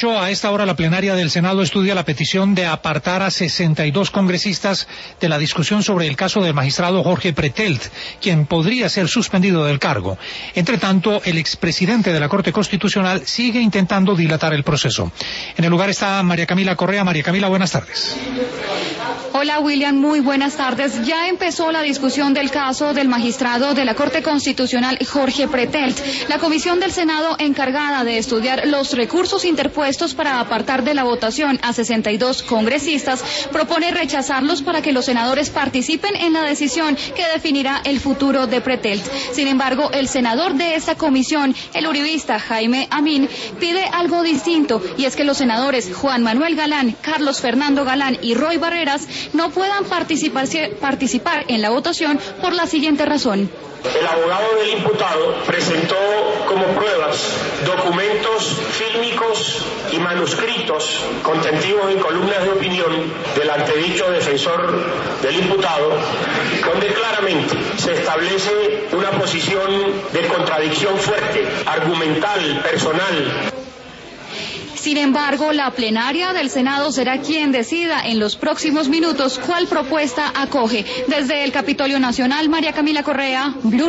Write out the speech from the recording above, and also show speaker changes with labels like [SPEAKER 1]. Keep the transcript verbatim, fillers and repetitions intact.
[SPEAKER 1] ocho, a esta hora la plenaria del Senado estudia la petición de apartar a sesenta y dos congresistas de la discusión sobre el caso del magistrado Jorge Pretelt, quien podría ser suspendido del cargo. Entre tanto, el expresidente de la Corte Constitucional sigue intentando dilatar el proceso. En el lugar está María Camila Correa. María Camila, buenas tardes.
[SPEAKER 2] Hola William, muy buenas tardes. Ya empezó la discusión del caso del magistrado de la Corte Constitucional Jorge Pretelt. La comisión del Senado encargada de estudiar los recursos interpuestos para apartar de la votación a sesenta y dos congresistas propone rechazarlos para que los senadores participen en la decisión que definirá el futuro de Pretelt. Sin embargo, el senador de esta comisión, el uribista Jaime Amín, pide algo distinto, y es que los senadores Juan Manuel Galán, Carlos Fernando Galán y Roy Barreras no puedan participar, participar en la votación por la siguiente razón.
[SPEAKER 3] El abogado del imputado presentó como pruebas documentos fílmicos y manuscritos contentivos en columnas de opinión del antedicho defensor del imputado, donde claramente se establece una posición de contradicción fuerte, argumental, personal.
[SPEAKER 2] Sin embargo, la plenaria del Senado será quien decida en los próximos minutos cuál propuesta acoge. Desde el Capitolio Nacional, María Camila Correa, Blue.